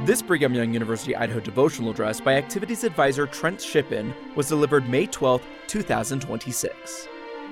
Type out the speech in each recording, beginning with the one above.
This Brigham Young University Idaho devotional address by Activities Advisor Trent Shippen was delivered May 12, 2026.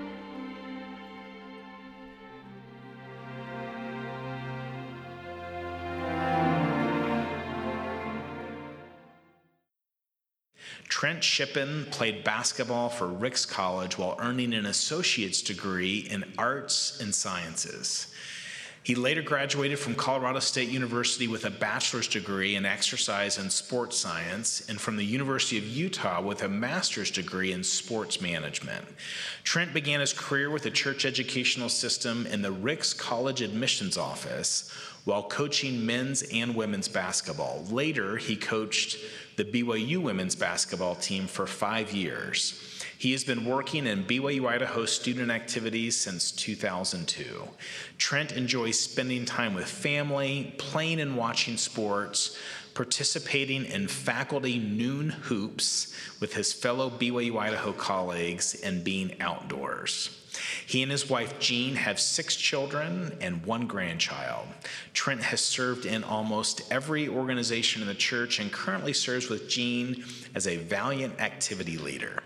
Trent Shippen played basketball for Ricks College while earning an associate's degree in arts and sciences. He later graduated from Colorado State University with a bachelor's degree in exercise and sports science, and from the University of Utah with a master's degree in sports management. Trent began his career with the church educational system in the Ricks College admissions office while coaching men's and women's basketball. Later, he coached the BYU women's basketball team for 5 years. He has been working in BYU Idaho student activities since 2002. Trent enjoys spending time with family, playing and watching sports, participating in faculty noon hoops with his fellow BYU Idaho colleagues, and being outdoors. He and his wife, Jean, have 6 children and 1 grandchild. Trent has served in almost every organization in the church and currently serves with Jean as a Valiant activity leader.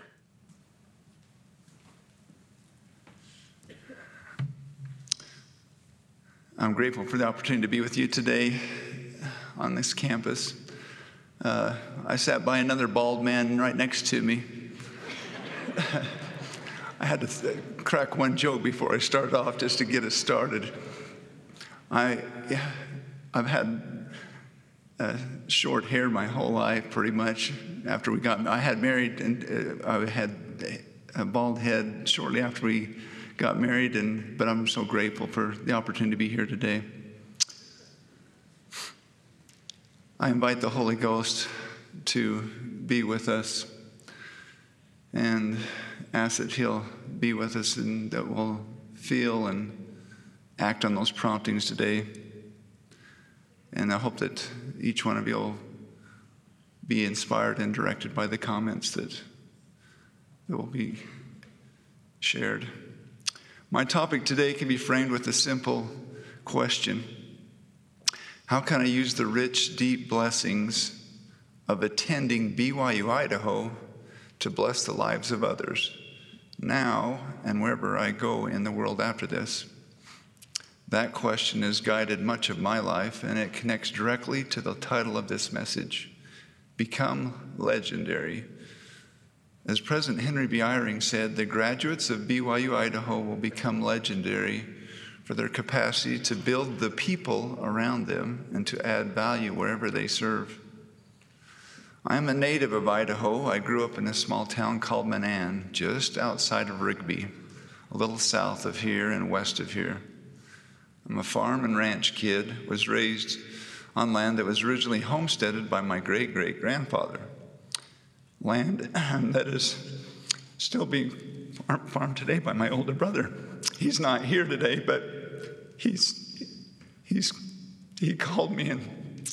I'm grateful for the opportunity to be with you today on this campus. I sat by another bald man right next to me. I had to crack one joke before I started off just to get us started. I've had short hair my whole life, pretty much. I had married, and I had a bald head shortly after we got married, but I'm so grateful for the opportunity to be here today. I invite the Holy Ghost to be with us and ask that He'll be with us and that we'll feel and act on those promptings today. And I hope that each one of you will be inspired and directed by the comments that will be shared. My topic today can be framed with a simple question. How can I use the rich, deep blessings of attending BYU Idaho to bless the lives of others now and wherever I go in the world after this? That question has guided much of my life, and it connects directly to the title of this message, Become Legendary. As President Henry B. Eyring said, the graduates of BYU Idaho will become legendary for their capacity to build the people around them and to add value wherever they serve. I am a native of Idaho. I grew up in a small town called Manan, just outside of Rigby, a little south of here and west of here. I'm a farm and ranch kid, was raised on land that was originally homesteaded by my great-great-grandfather. Land that is still being farmed today by my older brother. He's not here today, but he called me, and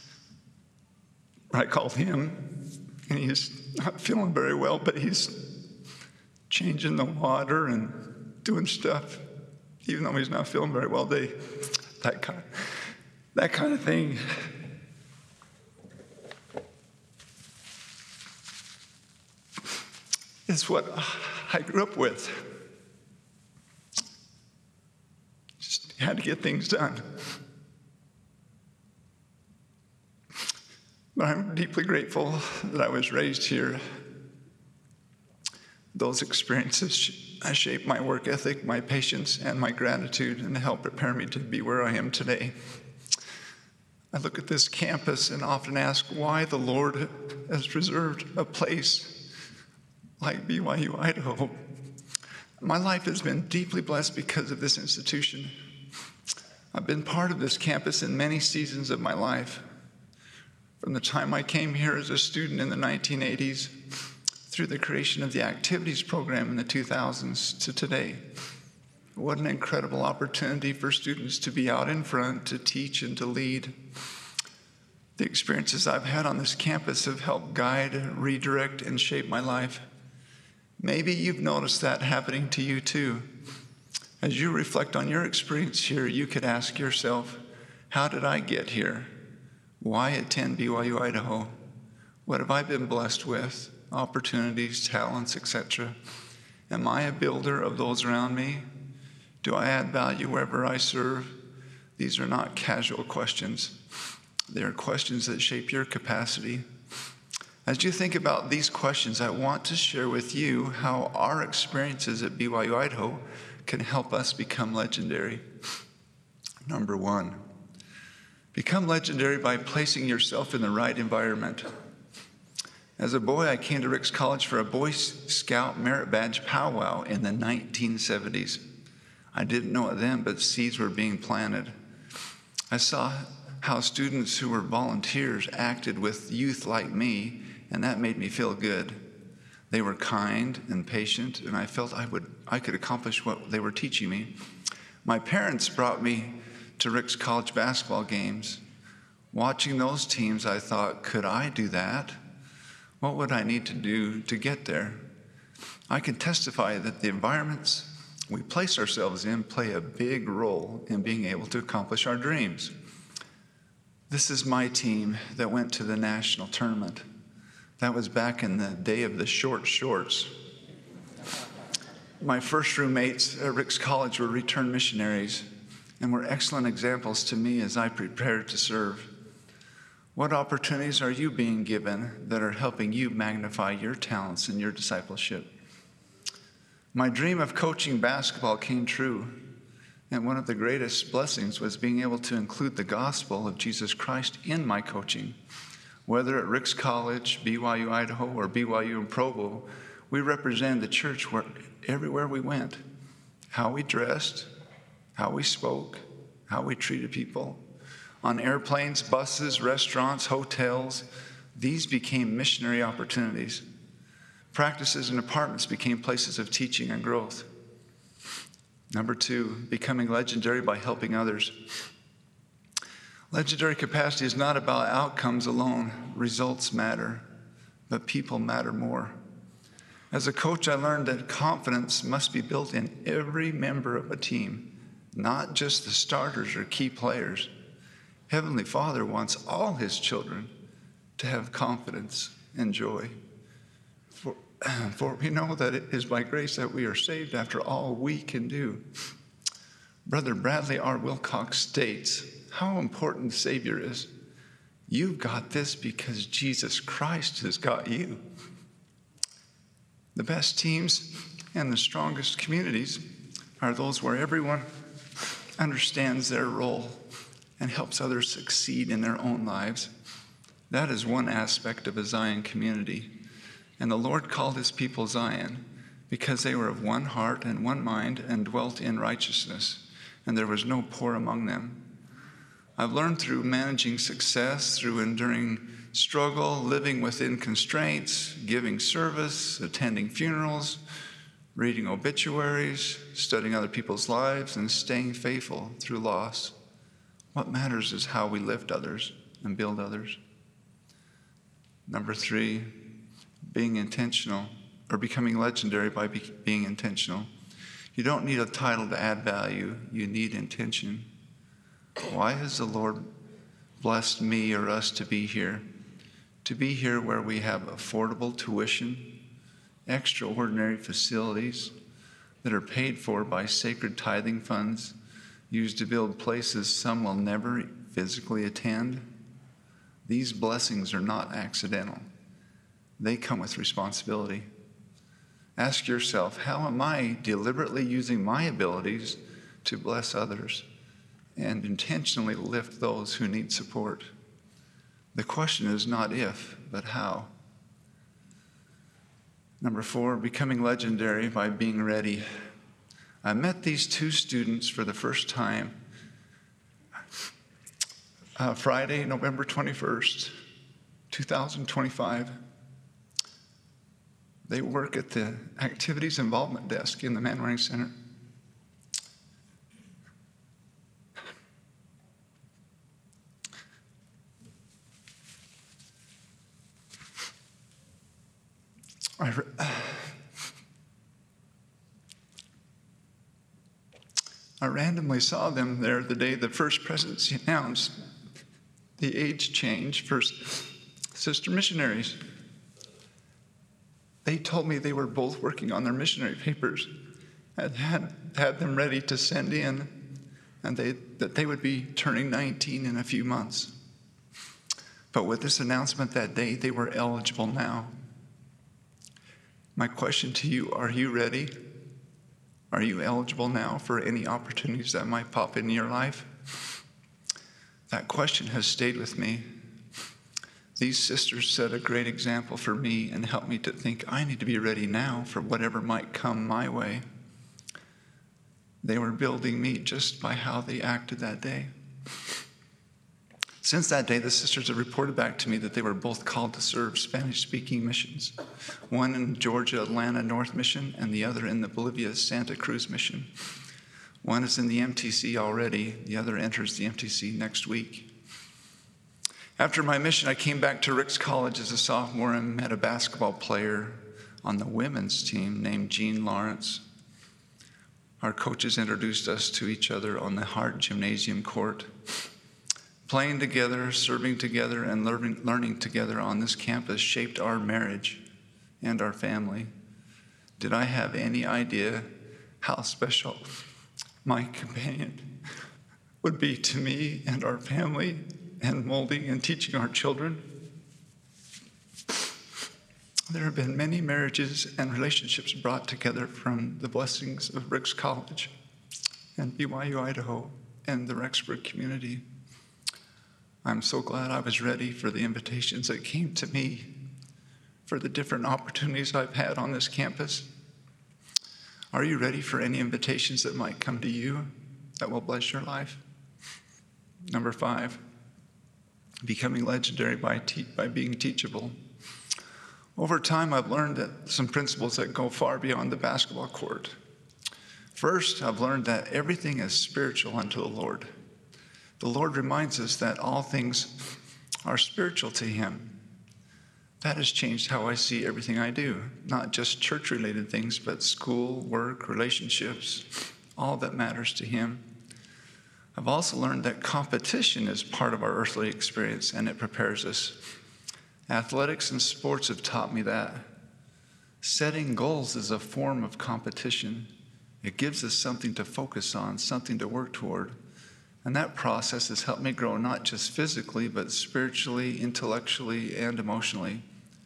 I called him, and he's not feeling very well, but he's changing the water and doing stuff, even though he's not feeling very well. That kind of thing. Is what I grew up with. Just had to get things done. But I'm deeply grateful that I was raised here. Those experiences shaped my work ethic, my patience, and my gratitude, and helped prepare me to be where I am today. I look at this campus and often ask why the Lord has reserved a place like BYU Idaho. My life has been deeply blessed because of this institution. I've been part of this campus in many seasons of my life. From the time I came here as a student in the 1980s, through the creation of the activities program in the 2000s to today. What an incredible opportunity for students to be out in front, to teach and to lead. The experiences I've had on this campus have helped guide, redirect, and shape my life. Maybe you've noticed that happening to you too. As you reflect on your experience here, you could ask yourself, how did I get here? Why attend BYU Idaho? What have I been blessed with? Opportunities, talents, etc. Am I a builder of those around me? Do I add value wherever I serve? These are not casual questions. They are questions that shape your capacity. As you think about these questions, I want to share with you how our experiences at BYU Idaho can help us become legendary. Number one, become legendary by placing yourself in the right environment. As a boy, I came to Ricks College for a Boy Scout Merit Badge powwow in the 1970s. I didn't know it then, but seeds were being planted. I saw how students who were volunteers acted with youth like me, and that made me feel good. They were kind and patient, and I felt I could accomplish what they were teaching me. My parents brought me to Ricks College basketball games. Watching those teams, I thought, could I do that? What would I need to do to get there? I can testify that the environments we place ourselves in play a big role in being able to accomplish our dreams. This is my team that went to the national tournament. That was back in the day of the short shorts. My first roommates at Ricks College were returned missionaries and were excellent examples to me as I prepared to serve. What opportunities are you being given that are helping you magnify your talents in your discipleship? My dream of coaching basketball came true, and one of the greatest blessings was being able to include the gospel of Jesus Christ in my coaching. Whether at Ricks College, BYU Idaho, or BYU in Provo, we represented the church everywhere we went. How we dressed, how we spoke, how we treated people. On airplanes, buses, restaurants, hotels, these became missionary opportunities. Practices and apartments became places of teaching and growth. Number two, becoming legendary by helping others. Legendary capacity is not about outcomes alone. Results matter, but people matter more. As a coach, I learned that confidence must be built in every member of a team, not just the starters or key players. Heavenly Father wants all his children to have confidence and joy. For we know that it is by grace that we are saved after all we can do. Brother Bradley R. Wilcox states how important the Savior is. You've got this because Jesus Christ has got you. The best teams and the strongest communities are those where everyone understands their role and helps others succeed in their own lives. That is one aspect of a Zion community. And the Lord called his people Zion because they were of one heart and one mind and dwelt in righteousness, and there was no poor among them. I've learned through managing success, through enduring struggle, living within constraints, giving service, attending funerals, reading obituaries, studying other people's lives, and staying faithful through loss. What matters is how we lift others and build others. Number three, being intentional, or becoming legendary by being intentional. You don't need a title to add value. You need intention. Why has the Lord blessed me or us to be here? To be here where we have affordable tuition, extraordinary facilities that are paid for by sacred tithing funds used to build places some will never physically attend. These blessings are not accidental. They come with responsibility. Ask yourself, how am I deliberately using my abilities to bless others and intentionally lift those who need support? The question is not if, but how. Number four, becoming legendary by being ready. I met these two students for the first time Friday, November 21st, 2025. They work at the Activities Involvement Desk in the Manwaring Center. I randomly saw them there the day the First Presidency announced the age change for sister missionaries. They told me they were both working on their missionary papers and had them ready to send in, and that they would be turning 19 in a few months. But with this announcement that day, they were eligible now. My question to you, are you ready? Are you eligible now for any opportunities that might pop into your life? That question has stayed with me. These sisters set a great example for me and helped me to think I need to be ready now for whatever might come my way. They were building me just by how they acted that day. Since that day, the sisters have reported back to me that they were both called to serve Spanish-speaking missions, one in Georgia, Atlanta North Mission, and the other in the Bolivia, Santa Cruz Mission. One is in the MTC already, the other enters the MTC next week. After my mission, I came back to Ricks College as a sophomore and met a basketball player on the women's team named Jean Lawrence. Our coaches introduced us to each other on the Hart Gymnasium court. Playing together, serving together, and learning together on this campus shaped our marriage and our family. Did I have any idea how special my companion would be to me and our family and molding and teaching our children? There have been many marriages and relationships brought together from the blessings of Ricks College and BYU Idaho and the Rexburg community. I'm so glad I was ready for the invitations that came to me, for the different opportunities I've had on this campus. Are you ready for any invitations that might come to you that will bless your life? Number 5, becoming legendary by being teachable. Over time, I've learned that some principles that go far beyond the basketball court. First, I've learned that everything is spiritual unto the Lord. The Lord reminds us that all things are spiritual to Him. That has changed how I see everything I do, not just church-related things, but school, work, relationships, all that matters to Him. I've also learned that competition is part of our earthly experience, and it prepares us. Athletics and sports have taught me that. Setting goals is a form of competition. It gives us something to focus on, something to work toward. And that process has helped me grow not just physically, but spiritually, intellectually, and emotionally.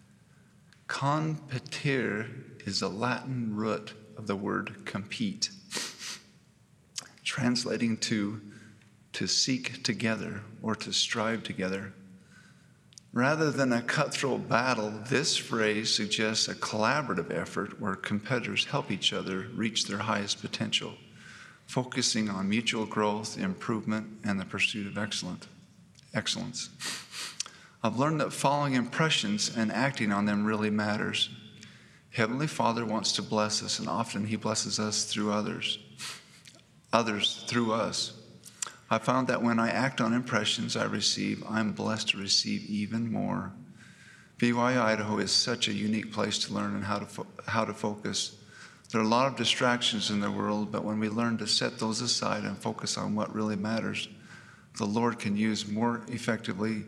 Competire is a Latin root of the word compete, translating to seek together or to strive together. Rather than a cutthroat battle, this phrase suggests a collaborative effort where competitors help each other reach their highest potential, focusing on mutual growth, improvement, and the pursuit of excellence. I've learned that following impressions and acting on them really matters. Heavenly Father wants to bless us, and often He blesses us through others through us. I found that when I act on impressions I receive, I'm blessed to receive even more. BYU Idaho is such a unique place to learn and how to focus. There are a lot of distractions in the world, but when we learn to set those aside and focus on what really matters, the Lord can use us more effectively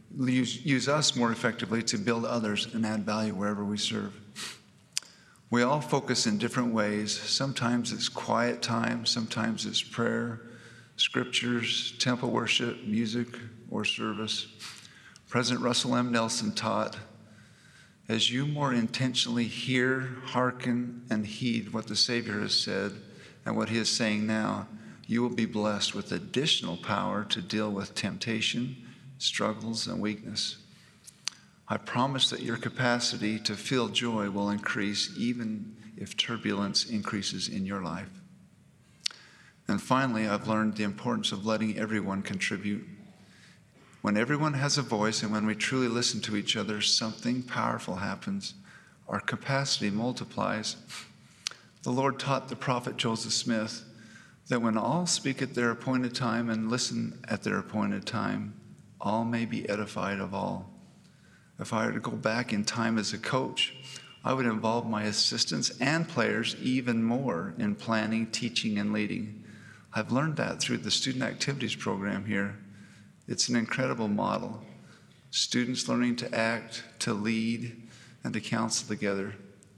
to build others and add value wherever we serve. We all focus in different ways. Sometimes it's quiet time, sometimes it's prayer, scriptures, temple worship, music, or service. President Russell M. Nelson taught, as you more intentionally hear, hearken, and heed what the Savior has said and what He is saying now, you will be blessed with additional power to deal with temptation, struggles, and weakness. I promise that your capacity to feel joy will increase even if turbulence increases in your life. And finally, I've learned the importance of letting everyone contribute. When everyone has a voice and when we truly listen to each other, something powerful happens. Our capacity multiplies. The Lord taught the prophet Joseph Smith that when all speak at their appointed time and listen at their appointed time, all may be edified of all. If I were to go back in time as a coach, I would involve my assistants and players even more in planning, teaching, and leading. I've learned that through the student activities program here. It's an incredible model. Students learning to act, to lead, and to counsel together.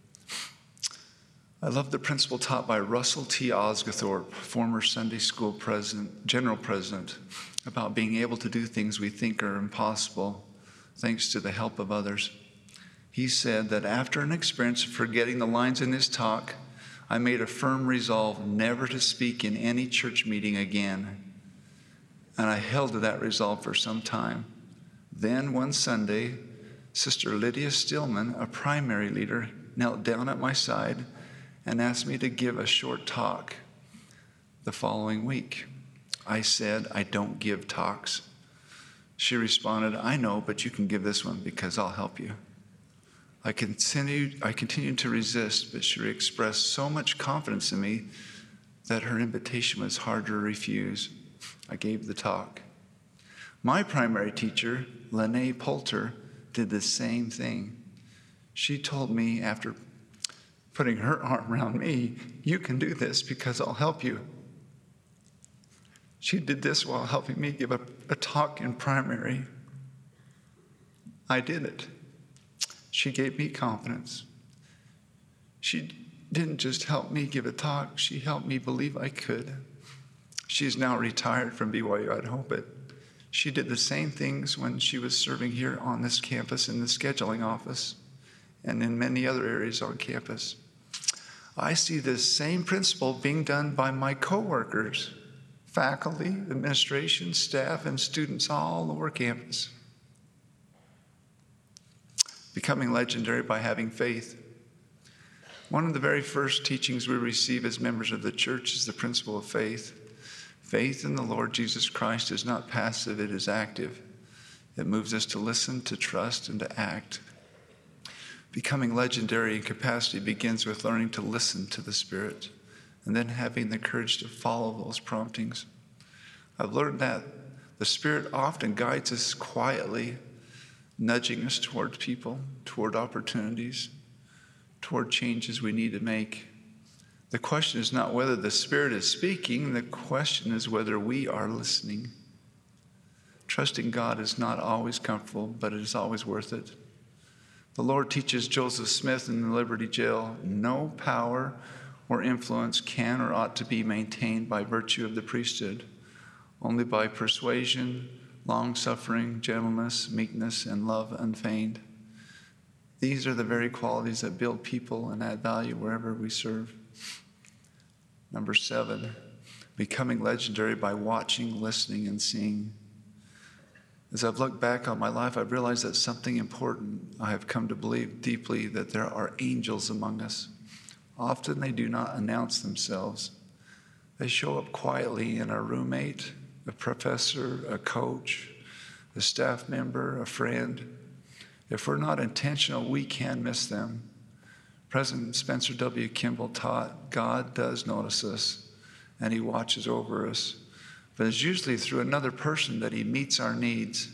I love the principle taught by Russell T. Osgothorpe, former Sunday school general president, about being able to do things we think are impossible thanks to the help of others. He said that after an experience of forgetting the lines in his talk, I made a firm resolve never to speak in any church meeting again. And I held to that resolve for some time. Then one Sunday, Sister Lydia Stillman, a primary leader, knelt down at my side and asked me to give a short talk the following week. I said, I don't give talks. She responded, I know, but you can give this one because I'll help you. I continued to resist, but she expressed so much confidence in me that her invitation was hard to refuse. I gave the talk. My primary teacher, Lene Poulter, did the same thing. She told me after putting her arm around me, you can do this because I'll help you. She did this while helping me give a talk in primary. I did it. She gave me confidence. She didn't just help me give a talk, she helped me believe I could. She's now retired from BYU, I'd hope it. She did the same things when she was serving here on this campus in the scheduling office and in many other areas on campus. I see this same principle being done by my coworkers, faculty, administration, staff, and students all over campus. Becoming legendary by having faith. One of the very first teachings we receive as members of the church is the principle of faith. Faith in the Lord Jesus Christ is not passive, it is active. It moves us to listen, to trust, and to act. Becoming legendary in capacity begins with learning to listen to the Spirit and then having the courage to follow those promptings. I've learned that the Spirit often guides us quietly, nudging us toward people, toward opportunities, toward changes we need to make. The question is not whether the Spirit is speaking, the question is whether we are listening. Trusting God is not always comfortable, but it is always worth it. The Lord teaches Joseph Smith in the Liberty Jail, no power or influence can or ought to be maintained by virtue of the priesthood, only by persuasion, long-suffering, gentleness, meekness, and love unfeigned. These are the very qualities that build people and add value wherever we serve. Number 7, becoming legendary by watching, listening, and seeing. As I've looked back on my life, I've realized that something important. I have come to believe deeply that there are angels among us. Often they do not announce themselves. They show up quietly in a roommate, a professor, a coach, a staff member, a friend. If we're not intentional, we can miss them. President Spencer W. Kimball taught, God does notice us, and he watches over us. But it's usually through another person that he meets our needs.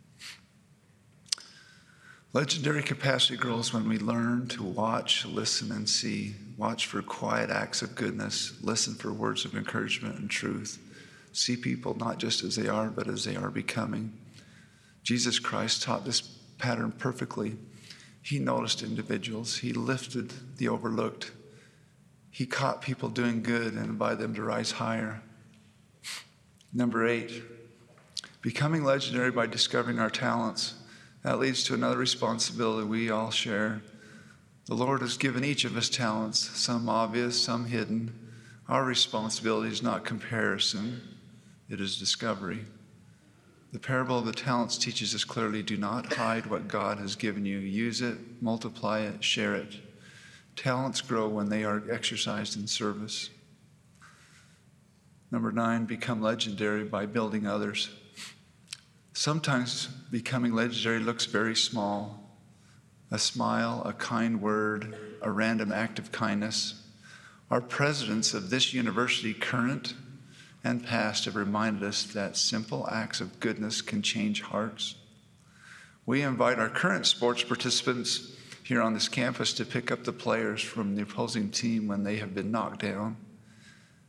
Legendary capacity grows when we learn to watch, listen, and see. Watch for quiet acts of goodness. Listen for words of encouragement and truth. See people not just as they are, but as they are becoming. Jesus Christ taught this pattern perfectly. He noticed individuals. He lifted the overlooked. He caught people doing good and invited them to rise higher. Number 8, becoming legendary by discovering our talents. That leads to another responsibility we all share. The Lord has given each of us talents, some obvious, some hidden. Our responsibility is not comparison, it is discovery. The parable of the talents teaches us clearly, do not hide what God has given you. Use it, multiply it, share it. Talents grow when they are exercised in service. Number 9, become legendary by building others. Sometimes becoming legendary looks very small. A smile, a kind word, a random act of kindness. Our presidents of this university, current and past, have reminded us that simple acts of goodness can change hearts. We invite our current sports participants here on this campus to pick up the players from the opposing team when they have been knocked down.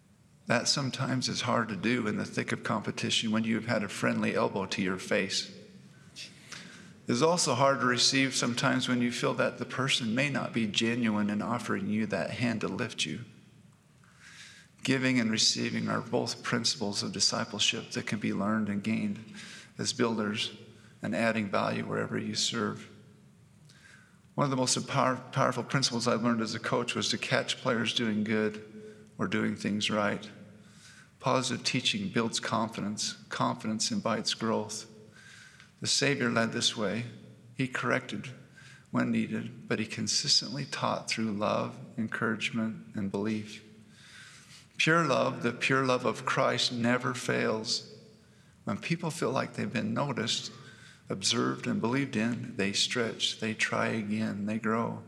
That sometimes is hard to do in the thick of competition when you've had a friendly elbow to your face. It's also hard to receive sometimes when you feel that the person may not be genuine in offering you that hand to lift you. Giving and receiving are both principles of discipleship that can be learned and gained as builders and adding value wherever you serve. One of the most powerful principles I learned as a coach was to catch players doing good or doing things right. Positive teaching builds confidence. Confidence invites growth. The Savior led this way. He corrected when needed, but he consistently taught through love, encouragement, and belief. Pure love, the pure love of Christ, never fails. When people feel like they've been noticed, observed, and believed in, they stretch, they try again, they grow.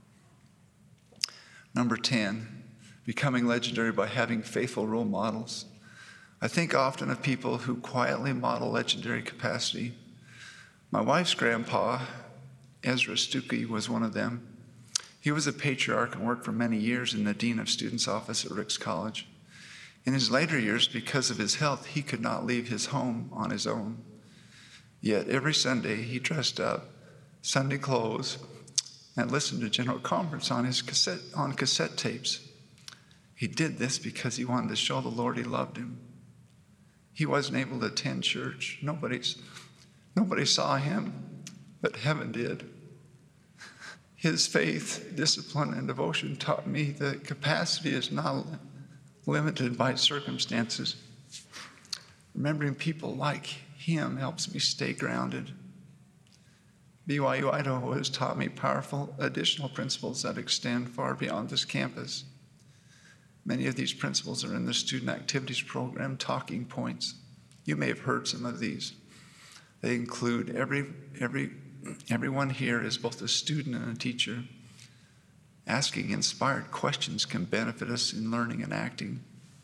Number 10. Becoming legendary by having faithful role models. I think often of people who quietly model legendary capacity. My wife's grandpa, Ezra Stuckey, was one of them. He was a patriarch and worked for many years in the Dean of Students' office at Ricks College. In his later years, because of his health, he could not leave his home on his own. Yet every Sunday he dressed up, Sunday clothes, and listened to General Conference on cassette tapes. He did this because he wanted to show the Lord he loved him. He wasn't able to attend church. Nobody saw him, but heaven did. His faith, discipline, and devotion taught me that capacity is not limited by circumstances. Remembering people like him helps me stay grounded. BYU Idaho has taught me powerful additional principles that extend far beyond this campus. Many of these principles are in the student activities program talking points. You may have heard some of these. They include everyone here is both a student and a teacher. Asking inspired questions can benefit us in learning and acting.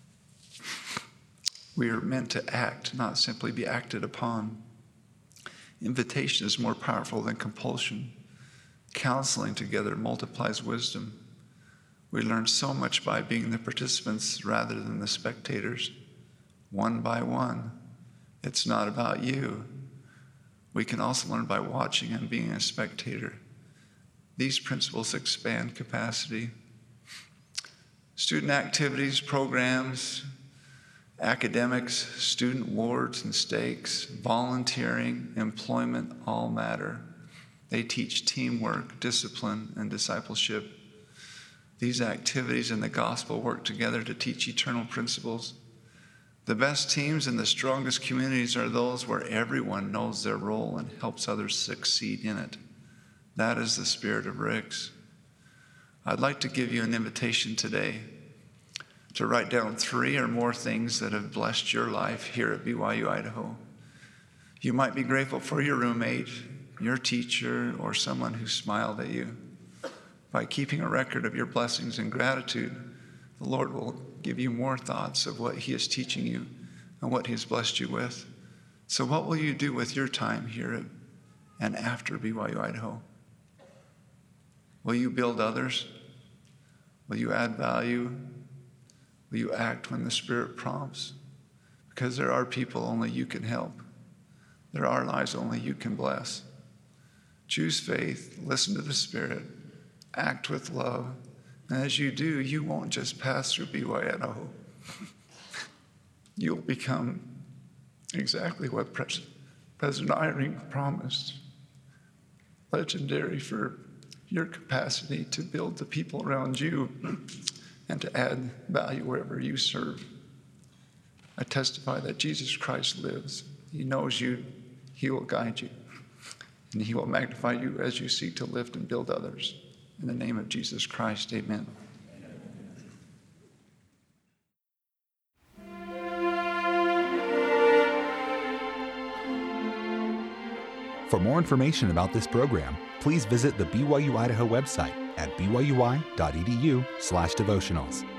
We are meant to act, not simply be acted upon. Invitation is more powerful than compulsion. Counseling together multiplies wisdom. We learn so much by being the participants rather than the spectators, one by one. It's not about you. We can also learn by watching and being a spectator. These principles expand capacity. Student activities, programs, academics, student awards and stakes, volunteering, employment all matter. They teach teamwork, discipline, and discipleship. These activities in the gospel work together to teach eternal principles. The best teams and the strongest communities are those where everyone knows their role and helps others succeed in it. That is the spirit of Ricks. I'd like to give you an invitation today to write down 3 or more things that have blessed your life here at BYU Idaho. You might be grateful for your roommate, your teacher, or someone who smiled at you. By keeping a record of your blessings and gratitude, the Lord will give you more thoughts of what he is teaching you and what he has blessed you with. So what will you do with your time here and after BYU Idaho? Will you build others? Will you add value? Will you act when the Spirit prompts? Because there are people only you can help. There are lives only you can bless. Choose faith, listen to the Spirit, act with love, and as you do, you won't just pass through BYU Idaho. You'll become exactly what President Eyring promised, legendary for your capacity to build the people around you and to add value wherever you serve. I testify that Jesus Christ lives. He knows you, he will guide you, and he will magnify you as you seek to lift and build others. In the name of Jesus Christ, amen. For more information about this program, please visit the BYU Idaho website at byui.edu/devotionals.